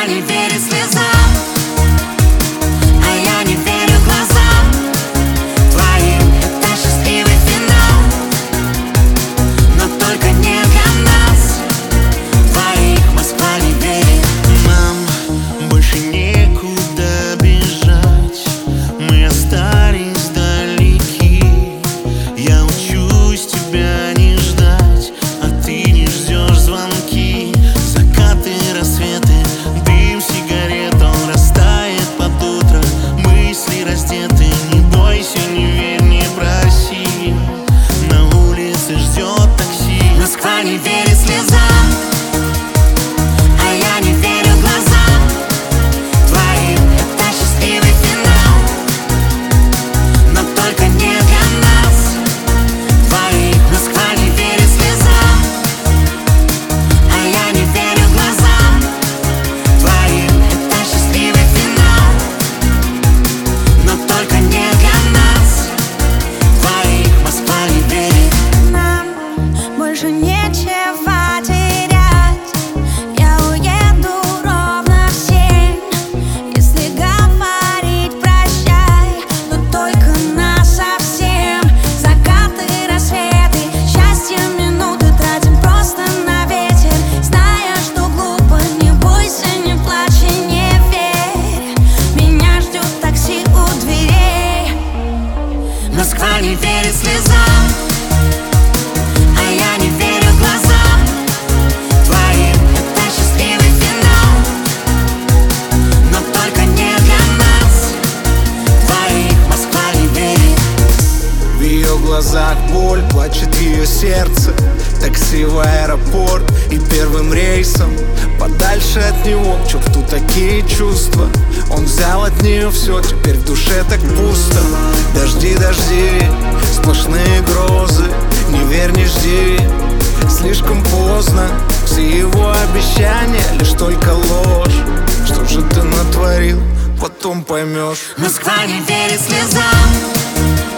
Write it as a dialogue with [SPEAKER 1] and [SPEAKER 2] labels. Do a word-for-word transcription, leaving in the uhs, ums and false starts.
[SPEAKER 1] Москва не верит слезам, а я не верю глазам твоим. Это счастливый финал, но только не для нас двоих. Москва не верит.
[SPEAKER 2] Нам больше некуда бежать, мы остались далеки. Я учусь тебя не ждать, а ты не ждешь звонки. Закаты, рассветы, дым сигарет, он растает под утро. Мысли раздеты, не бойся, не верь, не проси. На улице ждет такси.
[SPEAKER 1] Москва не верит слезам, а я не верю глазам твоим. Это счастливый финал, но только не для нас двоих. Москва не верит слезам, а я не верю глазам твоим. Это счастливый финал, но только не для нас двоих. Москва не верит.
[SPEAKER 3] Нам больше нечего терять. Я уеду ровно в семь. Если говорить прощай, но только насовсем. Закаты, рассветы, счастье, минуты тратим просто на ветер. Зная, что глупо, не бойся, не плачь и не верь. Меня ждет такси у дверей.
[SPEAKER 1] Москва не верит слезам, а я не верю глазам твоим. Это счастливый финал, но только не для нас двоих. Москва не верит.
[SPEAKER 4] В ее глазах боль, плачет ее сердце. Такси в аэропорт и первым рейсом подальше от него. Чувствую такие чувства. Он взял от нее все, теперь в душе так пусто. Дожди, дожди, сплошные грозы. Не верь, не жди, слишком поздно. Все его обещания лишь только ложь. Что же ты натворил, потом поймешь.
[SPEAKER 1] Москва не верит слезам,